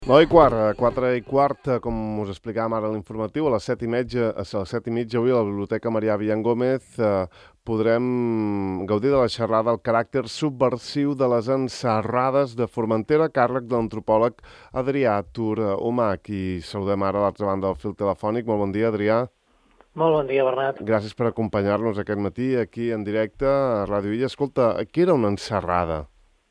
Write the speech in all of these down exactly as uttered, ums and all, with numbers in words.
nou i quart, a quatre i quart, com us explicàvem ara a l'informatiu, a les set i mitja, a les set i mitja avui a la Biblioteca Marià Villan Gómez eh, podrem gaudir de la xerrada El caràcter subversiu de les encerrades de Formentera, càrrec de l'antropòleg Adrià Tur Humà, qui saludem ara a l'altra banda del fil telefònic. Molt bon dia, Adrià. Molt bon dia, Bernat. Gràcies per acompanyar-nos aquest matí aquí en directe a Ràdio Illa. Escolta, què era una encerrada?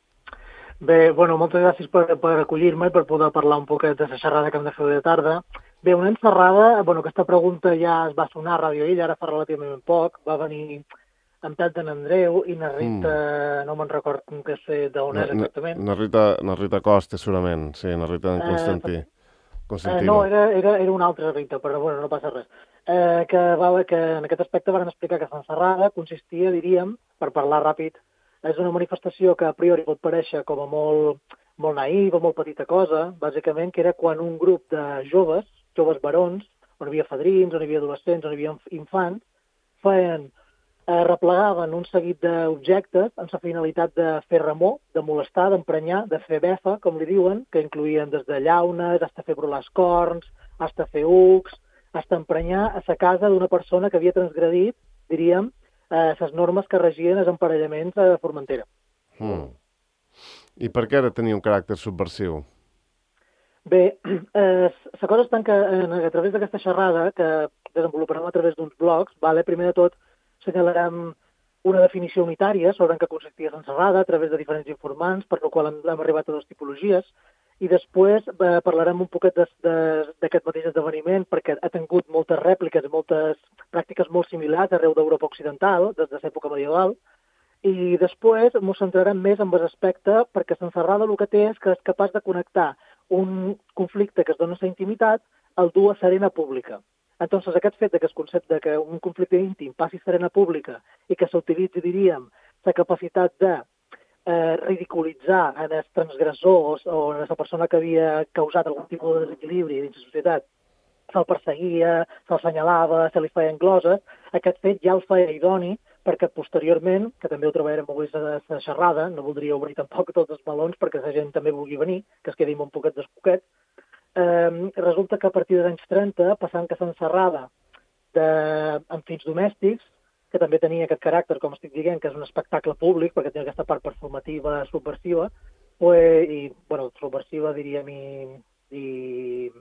Bé, bueno, moltes gràcies per, per acollir-me i per poder parlar un poquet de la xerrada que hem de fer de tarda. Bé, una encerrada, bueno, aquesta pregunta ja es va sonar a Ràdio Illa, ara fa relativament poc, va venir en Pep de Nandreu i na Rita, mm. no me'n record que sé d'on és exactament. Na Rita, na Rita Costa, segurament, sí, na Rita en Constantí. Eh, eh, no, era, era, era una altra Rita, però bueno, no passa res. Eh, que, va, que en aquest aspecte van explicar que l'encerrada consistia, diríem, per parlar ràpid, és una manifestació que a priori pot parèixer com a molt, molt naïva, molt petita cosa, bàsicament, que era quan un grup de joves, joves barons, on hi havia fadrins, on hi havia adolescents, on hi havia infants, feien, eh, replegaven un seguit d'objectes amb la finalitat de fer remor, de molestar, d'emprenyar, de fer befa, com li diuen, que incloïen des de llaunes, fins a fer brolar els corns, fins a fer ucs, fins a emprenyar a la casa d'una persona que havia transgredit, diríem, les eh, normes que regien els emparellaments a Formentera. Mm. I per què ara tenia un caràcter subversiu? Bé, eh, la cosa està en que en, a través d'aquesta xerrada, que desenvoluparem a través d'uns blogs, vale, primer de tot senyalarem una definició unitària sobre en què consistia l'encerrada a través de diferents informants, per la qual hem, hem arribat a dues tipologies, i després eh, parlarem un poquet d'aquest mateix esdeveniment perquè ha tingut moltes rèpliques i moltes pràctiques molt similars arreu d'Europa Occidental, des de l'època medieval, i després ens centrarem més en l'aspecte perquè l'encerrada el que té és que és capaç de connectar un conflicte que es dona a la intimitat al dur a l'arena pública. Entonces, aquest fet de que el concepte de que un conflicte íntim passi a l'arena pública i que s'utilitzi, diríem, la capacitat de Eh, ridiculitzar en els transgressors o en la persona que havia causat algun tipus de desequilibri dins la societat, se'l perseguia, se'l assenyalava, se li feien gloses, aquest fet ja el feia idoni perquè posteriorment, que també ho treballarem avui a la xerrada, no voldria obrir tampoc tots els melons perquè la gent també vulgui venir, que es quedi un poquet descoquet, eh, resulta que a partir dels anys trenta, passant que s'encerrava amb fins domèstics, que també tenia aquest caràcter, com estic dient, que és un espectacle públic, perquè tenia aquesta part performativa, subversiva, pues, i, bueno, subversiva, diríem, i, i,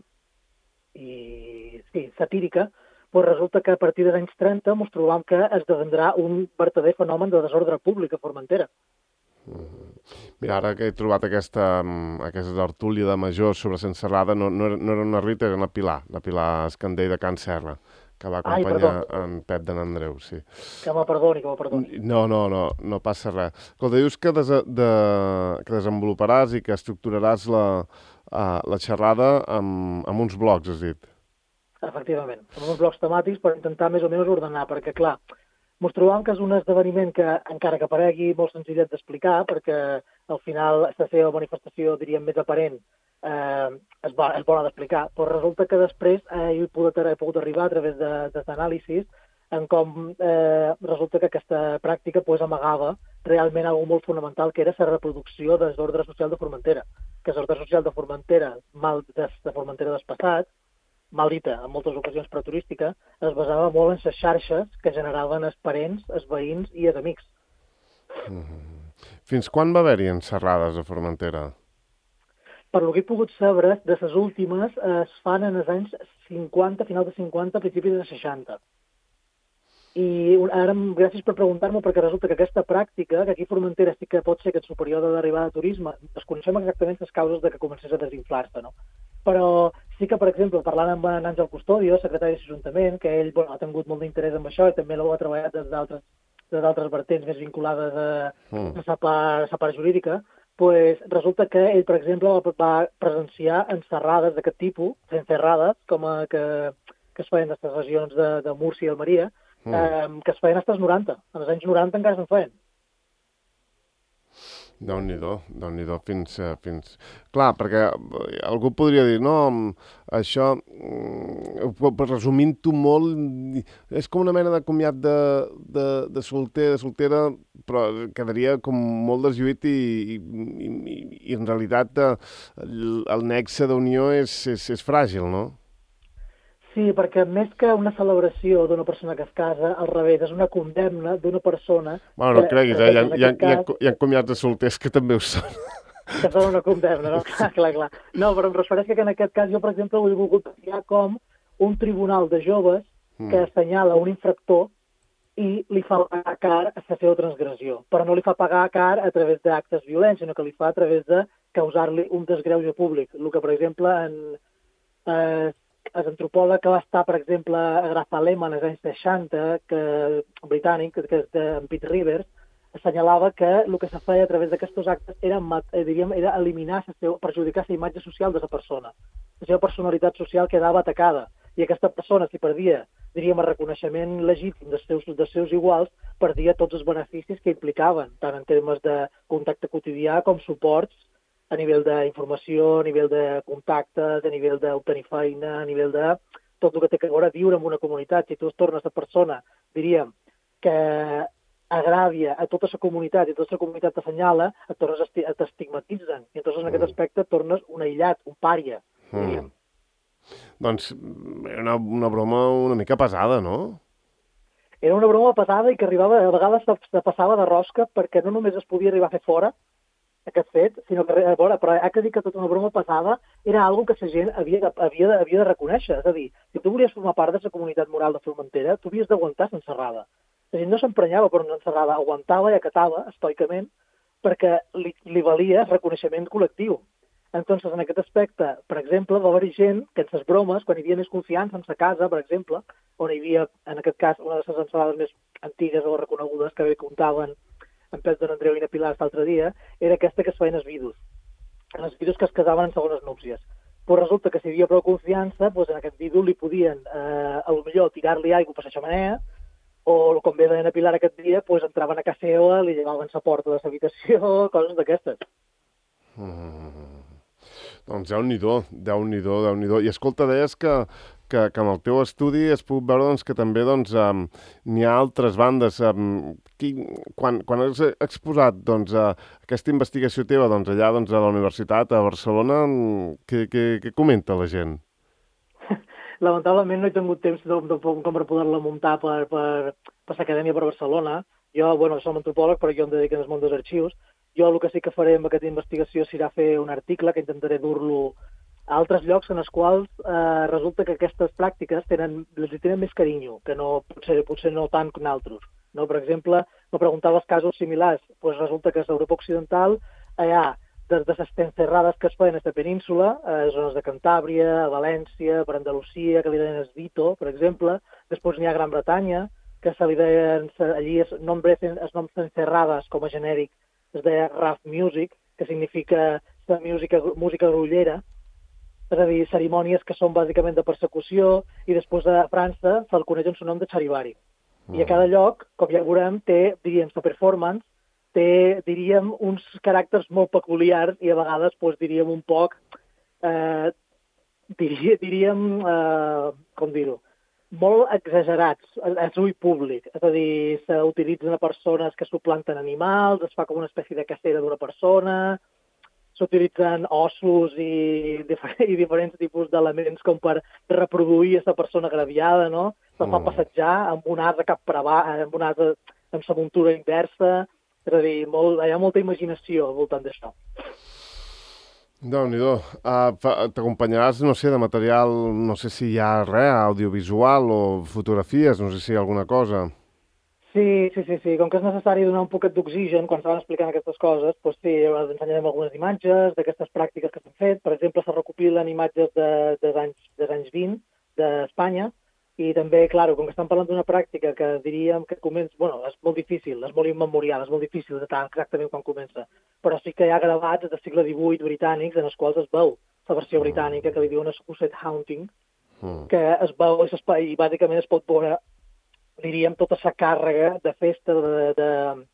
i sí, satírica, pues resulta que a partir dels anys trenta ens trobam que esdevendrà un verdader fenomen de desordre públic a Formentera. Mira, ara que he trobat aquesta, aquesta tertúlia de major sobre l'encerrada, no, no, era, no era una Rita, era una Pilar, la Pilar Escandell de Can Serra, que va acompanyar Ai, en Pep de Nandreu, sí. Que me perdoni, que me perdoni. No, no, no, no passa res. Escolta, dius que, des, de, que desenvoluparàs i que estructuraràs la, uh, la xerrada amb, amb uns blocs, has dit. Efectivament, amb uns blocs temàtics per intentar més o menys ordenar, perquè, clar, ens trobam que és un esdeveniment que, encara que paregui molt senzillet d'explicar, perquè al final la seva manifestació, diríem, més aparent, Eh, és, bo, és bona d'explicar, però resulta que després eh, he, pogut, he pogut arribar a través d'anàlisis en com eh, resulta que aquesta pràctica pues, amagava realment alguna molt fonamental, que era la reproducció de l'ordre social de Formentera, que l'ordre social de Formentera, mal des de Formentera del passat, mal dita en moltes ocasions preturística, es basava molt en les xarxes que generaven els parents, els veïns i els amics. Mm-hmm. Fins quan va haver-hi encerrades a Formentera? Per lo que he pogut saber, de les últimes es fan en els anys cinquanta, final de cinquanta, principis de seixanta. I ara, gràcies per preguntar-me, perquè resulta que aquesta pràctica, que aquí a Formentera sí que pot ser que en el període d'arribada de turisme, desconeixem exactament les causes de que comencés a desinflar-se, no? Però sí que, per exemple, parlant amb en Àngel Custodio, secretari de l'Ajuntament, que ell bueno, ha tingut molt d'interès en això i també l'ha treballat des d'altres des d'altres vertents més vinculades a, mm. a la part, part jurídica, pues resulta que ell, per exemple, va presenciar encerrades d'aquest tipus, encerrades, com a que, que es feien a les regions de, de Múrcia i Almeria, mm. eh, que es feien fins als noranta. En els anys noranta encara se'n feien. Déu-n'hi-do, Déu-n'hi-do, fins, eh, fins... Clar, perquè algú podria dir, no, això, resumint-ho molt, és com una mena de comiat de, de, de solter, de soltera, però quedaria com molt deslluït i, i, i, i en realitat el, el nexe d'unió és, és, és fràgil, no? Sí, perquè més que una celebració d'una persona que es casa, al revés, és una condemna d'una persona... Bueno, no que, creguis, eh? Hi ha, hi, ha, cas, hi, ha, hi ha comiats de solters que també ho són. Que són una condemna, no? Clar, clar, clar. No, però em refereix que en aquest cas jo, per exemple, ho he volgut triar com un tribunal de joves que Mm. assenyala un infractor i li fa pagar car a la seva transgressió. Però no li fa pagar car a través d'actes violents, sinó que li fa a través de causar-li un desgreuge públic. El que, per exemple, en... Eh, l'antropòleg que va estar, per exemple, a Grazalema en els anys seixanta, que, britànic, que és de Pete Rivers, assenyalava que el que se feia a través d'aquests actes era, eh, diríem, era eliminar, la seva, perjudicar la imatge social de la persona. La seva personalitat social quedava atacada. I aquesta persona, si perdia, diríem, el reconeixement legítim dels seus, dels seus iguals, perdia tots els beneficis que implicaven, tant en termes de contacte quotidià com suports a nivell d'informació, a nivell de contactes, a nivell d'obtenir feina, a nivell de tot el que té que veure viure en una comunitat. Si tu es tornes a persona, diríem, que agràvia a tota la comunitat i tota la comunitat t'assenyala, et tornes a t'estigmatitzen. I entonces en aquest aspecte et tornes un aïllat, un pària, diríem. Mm. Doncs era una, una broma una mica pesada, no? Era una broma pesada i que arribava, a vegades se passava de rosca perquè no només es podia arribar a fer fora aquest fet, sinó que, a veure, però ha que dir que tota una broma pesada era algo que la gent havia de, havia, de, havia de reconèixer. És a dir, si tu volies formar part de la comunitat moral de Formentera, tu havies d'aguantar l'encerrada. La gent no s'emprenyava per una encerrada, aguantava i acatava estoicament perquè li, li valia el reconeixement col·lectiu. Entonces, en aquest aspecte, per exemple, va haver gent que en les bromes, quan hi havia més confiança en sa casa, per exemple, on hi havia, en aquest cas, una de les encerrades més antigues o reconegudes que bé comptaven en pes d'en Andreu i na Pilar l'altre dia, era aquesta que es feien els vidus. En els vidus que es casaven en segones núpcies. Però resulta que si hi havia prou confiança, doncs en aquest vidu li podien, eh, a lo millor, tirar-li aigua per la xamanea, o, com bé deia na Pilar aquest dia, doncs entraven a casa seva, li llevaven la porta de l'habitació, coses d'aquestes. Mm. Doncs Déu-n'hi-do, Déu-n'hi-do, Déu-n'hi-do. I escolta, deies que, que, que amb el teu estudi has pogut veure doncs, que també doncs, um, n'hi ha altres bandes. Um, qui, quan, quan has exposat doncs, uh, aquesta investigació teva doncs, allà doncs, a la universitat, a Barcelona, què, què, què comenta la gent? Lamentablement no he tingut temps de, de, com per poder-la muntar per, per, per l'Acadèmia per Barcelona. Jo, bueno, som antropòleg, però jo em dedico al món dels arxius. Jo el que sí que faré amb aquesta investigació serà fer un article que intentaré dur-lo a altres llocs en els quals eh, resulta que aquestes pràctiques tenen, les tenen més carinyo, que no, potser, potser no tant que altres. No? Per exemple, me preguntava els casos similars. Pues resulta que a l'Europa Occidental hi ha des de les encerrades que es feien a la península, a zones de Cantàbria, a València, per Andalusia, que li deien el Dito, per exemple. Després n'hi ha Gran Bretanya, que se li deien allí els noms encerrades com a genèric, es deia rough music, que significa la música, música grollera, és a dir, cerimònies que són bàsicament de persecució, i després a França se'l coneix amb el nom de charivari. Mm. I a cada lloc, com ja veurem, té, diríem, la performance, té, diríem, uns caràcters molt peculiars i a vegades, doncs, diríem, un poc, eh, diria, diríem, eh, com dir-ho, molt exagerats a l'ull públic. És a dir, s'utilitzen a persones que suplanten animals, es fa com una espècie de cacera d'una persona, s'utilitzen ossos i, i diferents tipus d'elements com per reproduir aquesta persona agraviada, no? Se'l fa passejar amb un asa cap per avall, amb un asa amb sa muntura inversa. És a dir, molt, hi ha molta imaginació al voltant d'això. Déu-n'hi-do. Uh, T'acompanyaràs, no sé, de material, no sé si hi ha res, audiovisual o fotografies, no sé si hi ha alguna cosa. Sí, sí, sí, sí. Com que és necessari donar un poquet d'oxigen quan s'van explicant aquestes coses, doncs sí, ensenyarem algunes imatges d'aquestes pràctiques que s'han fet. Per exemple, se recopilen imatges de, dels anys, dels anys vint d'Espanya, i també, clar, com que estem parlant d'una pràctica que diríem que comença... Bueno, és molt difícil, és molt immemorial, és molt difícil de tant exactament quan comença, però sí que hi ha gravats del segle divuit britànics en els quals es veu la versió britànica, que li diuen Scoused Haunting, mm. que es veu i bàsicament es pot veure, diríem, tota la càrrega de festa, de, de,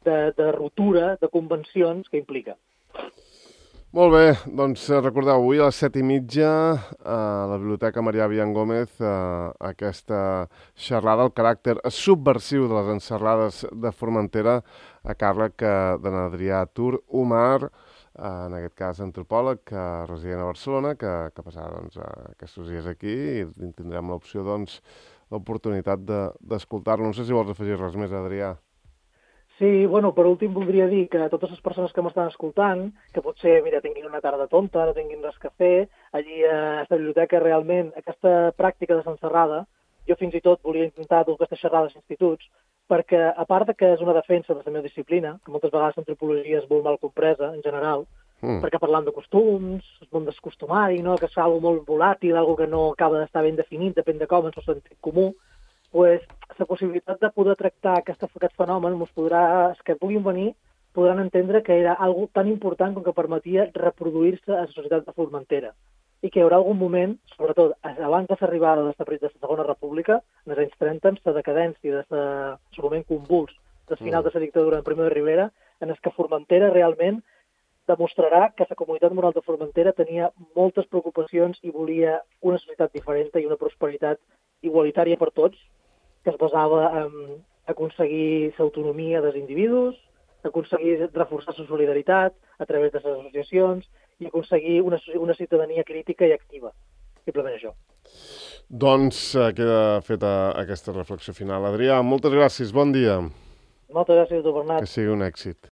de, de ruptura de convencions que implica. Molt bé, doncs recordeu, avui a les set i mitja a la Biblioteca Marià Vian Gómez eh, aquesta xerrada, el caràcter subversiu de les encerrades de Formentera a càrrec de n'Adrià Tur Umar, eh, en aquest cas antropòleg, que resident a Barcelona, que, que passarà doncs, aquests dies aquí i tindrem l'opció, doncs, l'oportunitat d'escoltar-lo. No sé si vols afegir res més, Adrià. Sí, bueno, per últim voldria dir que a totes les persones que m'estan escoltant, que potser, mira, tinguin una tarda tonta, no tinguin res que fer, allí a aquesta biblioteca realment, aquesta pràctica de s'encerrada, jo fins i tot volia intentar dur aquestes xerrades als instituts, perquè a part de que és una defensa de la meva disciplina, que moltes vegades l'antropologia és molt mal compresa, en general, mm. perquè parlant de costums, el món descostumari, no? Que és una molt volàtil, algo que no acaba d'estar ben definit, depèn de com, en el sentit comú, pues, la possibilitat de poder tractar aquest, aquest fenomen ens podrà, els que puguin venir podran entendre que era algo tan important com que permetia reproduir-se a la societat de Formentera i que hi haurà algun moment, sobretot abans de l'arribada de la Segona República, en els anys trenta, amb la decadència del moment convuls del final de la dictadura en Primo de Rivera, en el que Formentera realment demostrarà que la comunitat moral de Formentera tenia moltes preocupacions i volia una societat diferent i una prosperitat igualitària per tots, que es basava en aconseguir l'autonomia dels individus, aconseguir reforçar la solidaritat a través de les associacions i aconseguir una, una ciutadania crítica i activa. Simplement això. Doncs eh, queda feta aquesta reflexió final. Adrià, moltes gràcies, bon dia. Moltes gràcies, Bernat. Que sigui un èxit.